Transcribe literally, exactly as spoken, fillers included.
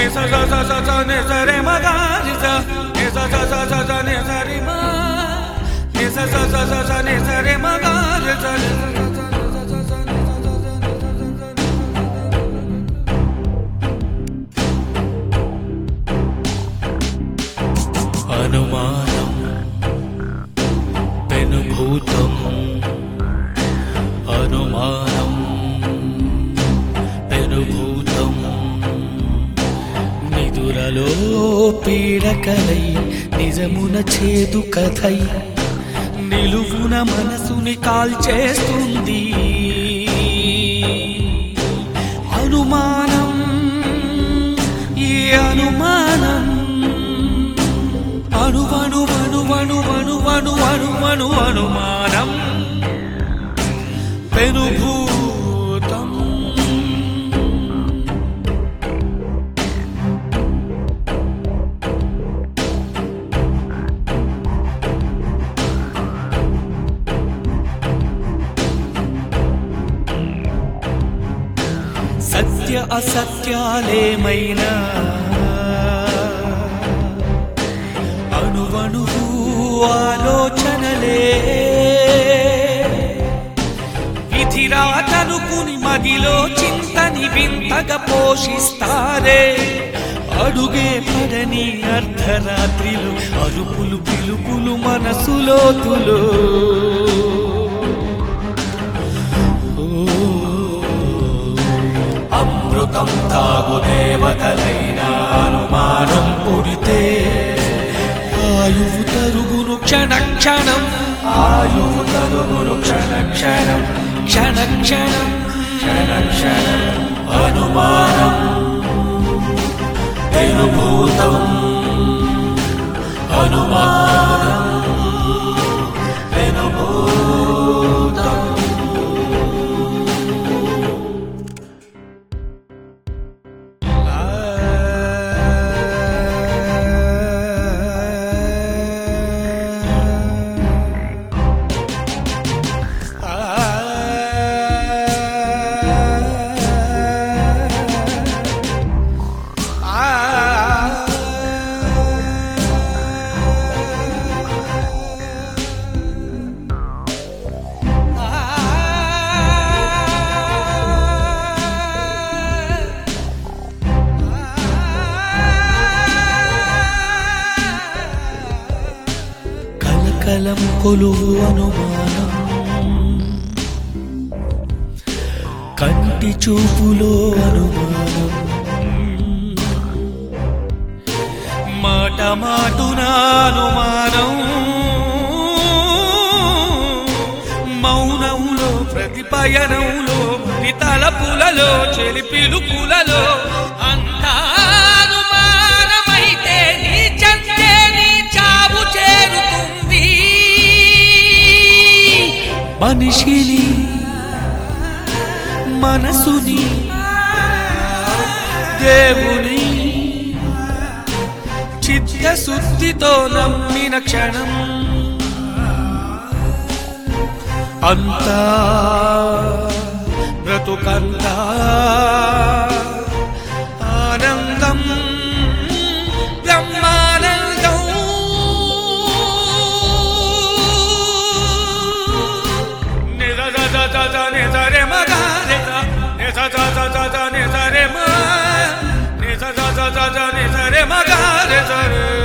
sa sa sa sa sa ne sa re ma ga ni sa ne sa sa sa sa sa ne sa re ma ne sa sa sa sa sa ne sa re ma ga ni sa అనుమానం పెనుభూతం అనుమానం పెనుభూతం నిదురలో పీడకలై నిజమున చేదు కథై నిలువున మనసుని కాల్చేస్తుంది అనుమానం ఈ అనుమానం అణువణు వణువణు వణువణు వణువణు అనుమానం పెనుభూతం సత్య అసత్యాలేమైనా అణువణువు ఆలోచనలే విధిరాతనుకుని మదిలో చింతని వింతగా పోషిస్తారే అడుగే పడని అర్ధరాత్రిలో అరుపులు పిలుపులు మనసులోతులో అమృతం తాగు దేవతలైన అనుమానం పుడితే ఆయువు తరుగును క్షణ క్షణం ఆయువు తరుగును క్షణ క్షణం క్షణ క్షణం క్షణ క్షణం అనుమానం పెనుభూతం అనుమానం పెనుభూతం కలం కొలువు అనుమానం కంటి చూపులో అనుమానం మాట మాటున అనుమానం మౌనంలో ప్రతిపయనంలో తలపులలో చెలి పిలుపులలో అంతా అనుమానమైతే నీ చందే నీ చావు చేరుతుంది మనిషిని మనసుని దేవుని చిత్తశుద్ధితో నమ్మిన క్షణం అంతా బ్రతుకంతా ఆనందం బ్రహ్మానందం నిజ నిజరే మగా నిజ నిజరే మా నిజ నిజరే మగా